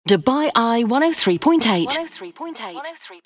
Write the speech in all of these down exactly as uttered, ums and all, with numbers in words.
Dubai Eye one oh three point eight. one oh three point eight.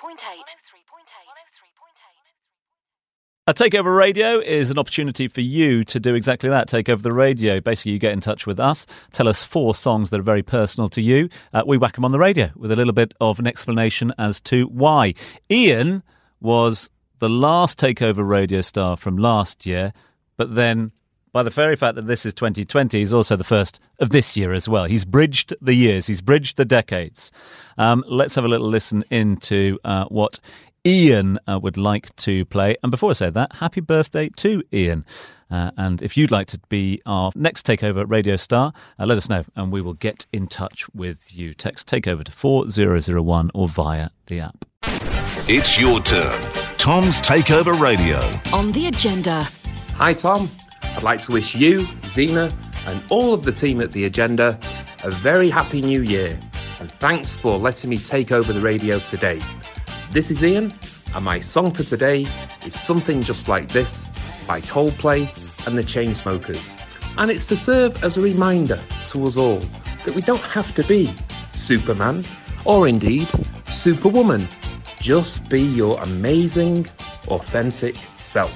A Takeover Radio is an opportunity for you to do exactly that, take over the radio. Basically, you get in touch with us, tell us four songs that are very personal to you. Uh, we whack them on the radio with a little bit of an explanation as to why. Ian was the last Takeover Radio star from last year, but then by the very fact that this is twenty twenty, he's also the first of this year as well. He's bridged the years, he's bridged the decades. Um, let's have a little listen into uh, what Ian uh, would like to play. And before I say that, happy birthday to Ian. Uh, and if you'd like to be our next Takeover Radio star, uh, let us know and we will get in touch with you. Text Takeover to four zero zero one or via the app. It's your turn. Tom's Takeover Radio. On the agenda. Hi Tom, I'd like to wish you, Zena, and all of the team at The Agenda a very happy new year. And thanks for letting me take over the radio today. This is Ian, and my song for today is Something Just Like This by Coldplay and the Chainsmokers. And it's to serve as a reminder to us all that we don't have to be Superman or indeed Superwoman. Just be your amazing, authentic self.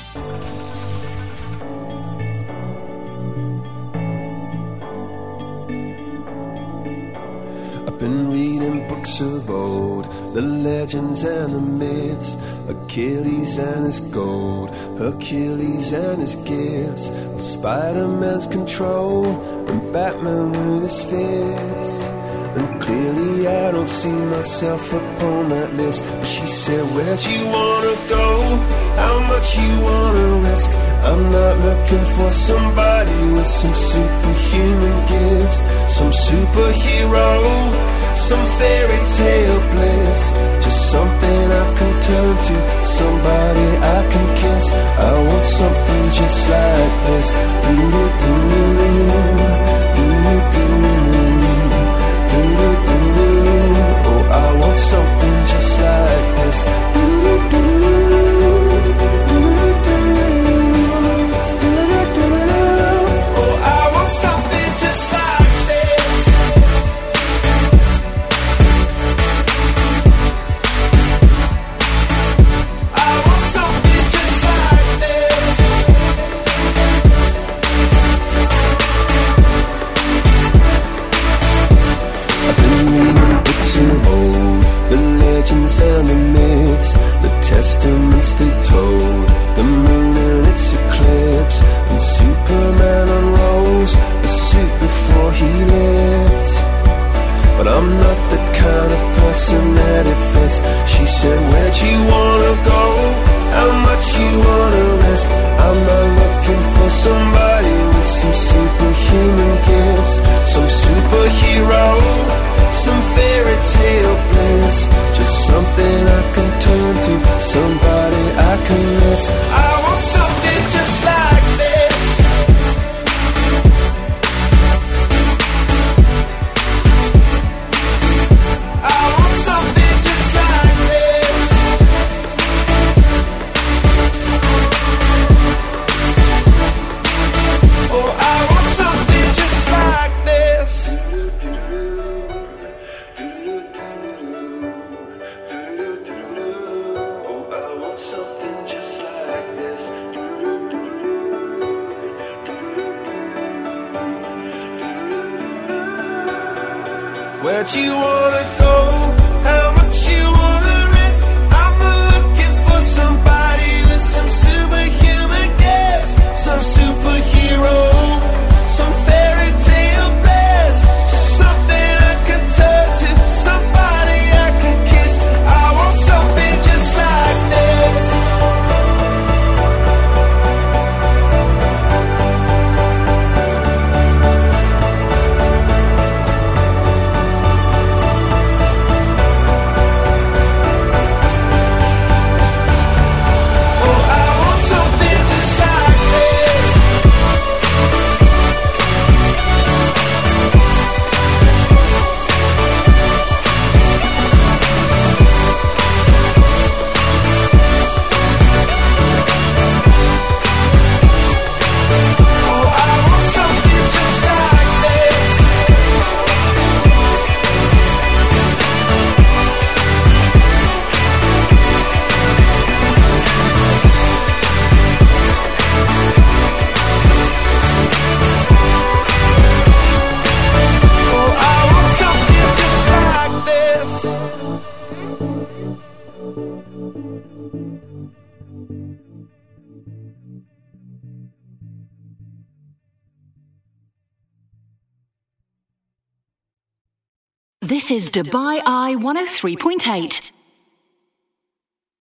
I've been reading books of old, the legends and the myths, Achilles and his gold, Hercules and his gifts, Spider-Man's control, and Batman with his fists. And clearly I don't see myself upon that list. But she said, where'd you wanna go? How much you wanna risk? I'm not looking for somebody with some superhuman gifts, some superhero, some fairy tale bliss. Just something I can turn to, somebody I can kiss. I want something just like this. Do-do-do, do-do-do. Oh, I want something just like this. Oh, I want something just like this. I want something just like this. I've been reading books of old, the legends and the myths, the testaments they told, the moon and its eclipse, and Superman unrolls the suit before he lived. But I'm not the kind of person that it fits. She said, where'd you wanna go? How much you wanna risk? I'm not looking for somebody with some superhuman gifts, some superhero, some fairy tale bliss. Just something I can turn to, somebody I can miss. I want something just like this. I want something just like this. Oh, I want something just like this. Oh, I want something just like this. Where'd you wanna go? How much you wanna risk? I'm not looking for somebody with some superhuman gifts, some superhero, some fairy tale bliss. Just something I can turn to, somebody I can kiss. I want something just like this. This is Dubai Eye one oh three point eight.